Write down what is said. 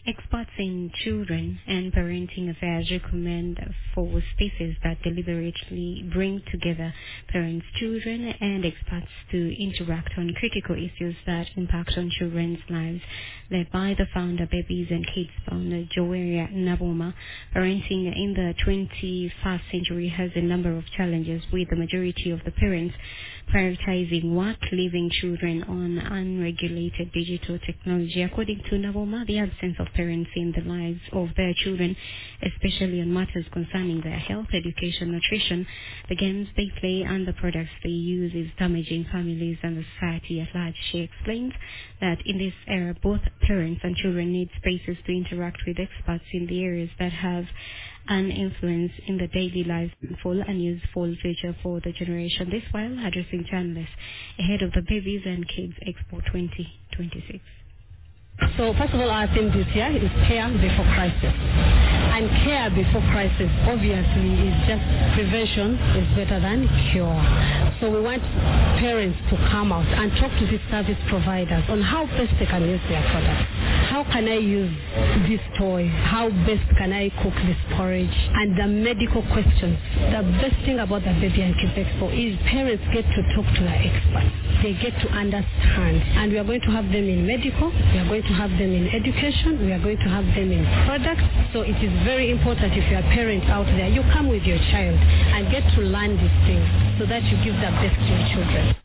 Experts in children and parenting affairs recommend for spaces that deliberately bring together parents, children, and experts to interact on critical issues that impact on children's lives. Led by the founder, Babies and Kids founder, Joeria Naboma, parenting in the 21st century has a number of challenges, with the majority of the parents prioritizing work, leaving children on unregulated digital technology. According to Naboma, the absence of parents in the lives of their children, especially on matters concerning their health, education, nutrition, the games they play, and the products they use, is damaging families and the society at large. She explains that in this era, both parents and children need spaces to interact with experts in the areas that have an influence in the daily lives, full and useful future for the generation. This while addressing journalists ahead of the Babies and Kids Expo 2026. So first of all, our theme this year is care before crisis. And care before crisis obviously is just prevention is better than cure. So we want parents to come out and talk to the service providers on how best they can use their products. How can I use this toy? How best can I cook this porridge? And the medical questions. The best thing about the Baby and Kids Expo is parents get to talk to the experts. They get to understand. And we are going to have them in medical. We are going to have them in education. We are going to have them in products. So it is very important, if you are a parent out there, you come with your child and get to learn these things so that you give the best to your children.